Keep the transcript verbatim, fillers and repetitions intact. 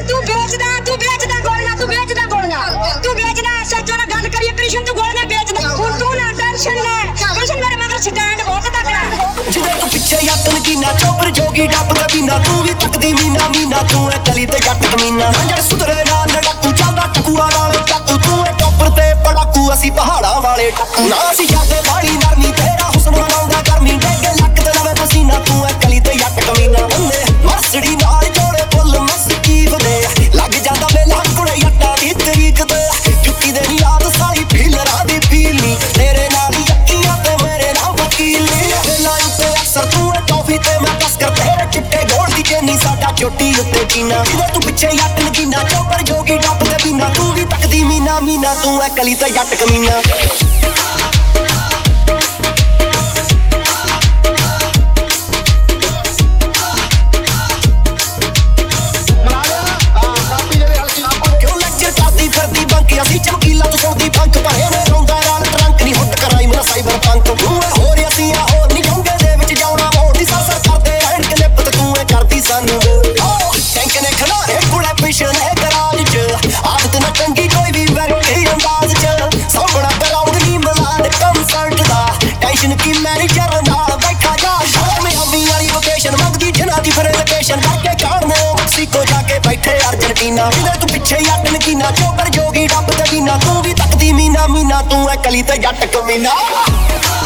ਤੂੰ ਵੇਚਦਾ ਤੂੰ ਵੇਚਦਾ ਗੋਲੀਆਂ ਤੂੰ ਵੇਚਦਾ ਗੋਲੀਆਂ ਤੂੰ ਵੇਚਦਾ ਸੱਚੋ ਨਾਲ ਗੱਲ ਕਰੀਏ ਕ੍ਰਿਸ਼ਨ ਤੂੰ ਗੋਲੀਆਂ ਵੇਚਦਾ ਹੁਣ ਤੂੰ ਨਾ ਟੈਨਸ਼ਨ ਲੈ ਕ੍ਰਿਸ਼ਨ ਮੇਰੇ ਮਗਰ ਸਟੈਂਡ ਬਹੁਤ ਤਕੜਾ ਜਿਹਦੇ ਤੂੰ ਪਿੱਛੇ ਯਾਤਨ ਕੀਨਾ ਚੋਪਰ ਜੋਗੀ ਡੱਬ ਦਾ ਪੀਨਾ ਤੂੰ ਵੀ ਤੱਕਦੀ ਮੀਨਾ ਮੀਨਾ ਤੂੰ ਐ ਕਲੀ ਤੇ ਜੱਟ ਕਮੀਨਾ ਜੜ ਸੁਧਰੇ ਨਾਲ ਲੜਾਕੂ ਚੱਲਦਾ ਟਕੂਆ ਨਾਲ ਟੱਕੂ ਤੂੰ ਐ ਟੋਪਰ ਤੇ ਪੜਾਕੂ ਅਸੀਂ ਪਹਾੜਾਂ ਵਾਲੇ ਟੱਕੂ ਨਾ ਅਸੀਂ ਜਾਂਦੇ ਬਾੜੀ ਨਰਮੀ ਤੇਰਾ ਹੁਸਨ ਬਣਾਉਂਦਾ ਗਰਮੀ ਡੇਗੇ ਲੱਕ ਤੇ ਲਵੇ ਪਸੀਨਾ ਤੂੰ ਐ ਕਲੀ ਤੇ ਜੱਟ ਕਮੀਨਾ ਬੰਦੇ ਮਰਸੜੀ ਨਾਲ ਜੋੜੇ ਫੁੱਲ ਮਸਕੀਫ ਦੇ ਲੱਗ ਜਾਂਦਾ ਮੇਲਾ ਕੁੜੇ ਯੱਟਾਂ ਦੀ ਤਰੀਕ ਤੇ ਜੁੱਤੀ ਦੇ ਨੀ ਯਾਦ ਸਾਰੀ ਫੀਲਰਾਂ ਦੀ ਫੀਲੀ ਤੇਰੇ ਨਾਲ ਹੀ ਅੱਖੀਆਂ ਤੇ ਮੇਰੇ ਨਾਲ ਵਕੀਲੀ ਲਾਈਨ ਤੇ ਅਕਸਰ ਤੂੰ ਐ ਟੌਫੀ ਤੇ ਮੈਂ ਤਸਕਰ ਤੇਰੇ ਚਿੱਟੇ ਗੋਲ ਦੀ ਚੇਨੀ ਸਾਡਾ ਚੋਟੀ ਉੱਤੇ ਚੀਨਾ ਜਿਹਦੇ ਤੂੰ ਪਿੱਛੇ ਯੱਟ ਨਗੀਨਾ ਚੋਪਰ ਜੋਗੀ ਡੱਬ ਤੇ ਪੀਨਾ ਤੂੰ ਵੀ ਤੱਕਦੀ ਮੀਨਾ ਮੀਨਾ ਤੂੰ ਐ ਕਲੀ ਤੇ ਜੱਟ ਕਮੀਨਾ ਅਸੀਂ ਚਮਕੀਲਾ ਤੋਂ ਸੁਣਦੀ ਫੰਕ ਪਾਏ ਨੇ ਰੋਂਦਾ ਰਾਲ ਟਰੰਕ ਨਹੀਂ ਹੁੱਟ ਕਰਾਈ ਮੇਰਾ ਸਾਈਬਰ ਪੰਕ ਤੂੰ ਐ ਹੋਰ ਅਸੀਂ ਆ ਹੋਰ ਨਹੀਂ ਡੋਂਗੇ ਦੇ ਵਿੱਚ ਜਾਉਣਾ ਮੋੜ ਦੀ ਸਰਸਰ ਕਰਦੇ ਐਨ ਕਲਿੱਪ ਤੇ ਤੂੰ ਐ ਕਰਦੀ ਸਾਨੂੰ ਟੈਂਕ ਨੇ ਖਲਾਰੇ ਕੁੜੇ ਪਿਛਣ ਹੈ ਗਰਾਜ ਚ ਆਦਤ ਨਾ ਚੰਗੀ ਕੋਈ ਵੀ ਵੈਰਾਈਟੀ ਅੰਦਾਜ਼ ਚ ਸਾਹਮਣਾ ਕਰਾਉਂਦ ਨਹੀਂ ਮਲਾਨ ਕੰਸਰਟ ਦਾ ਟੈਨਸ਼ਨ ਕੀ ਮੈਨੇਜਰ ਨਾਲ ਬੈਠਾ ਜਾ ਸ਼ਰਮੇ ਹੰਦੀ ਵਾਲੀ ਲੋਕੇਸ਼ਨ ਮੰਗਦੀ ਜਨਾ ਦੀ ਫਿਰ ਲੋਕੇਸ਼ਨ ਕਰਕੇ ਕਾਣਦੇ ਮੈਕਸੀਕੋ ਜਾ ਕੇ ਬੈਠੇ ਅਰਜਨਟੀਨਾ ਜਿਹਦੇ ਤੂੰ ਪਿੱਛੇ ਯੱਟ ਨਗੀਨਾ ਚੋਪਰ ਜੋਗੀ ਡੱਬ ਤੇ ਪੀਨਾ ਤੂੰ ਵੀ ਤੱਕਦੀ ਮੀਨਾ ਮੀਨਾ ਤੂੰ ਐ ਕਲੀ ਤੇ ਜੱਟ ਕਮੀਨਾ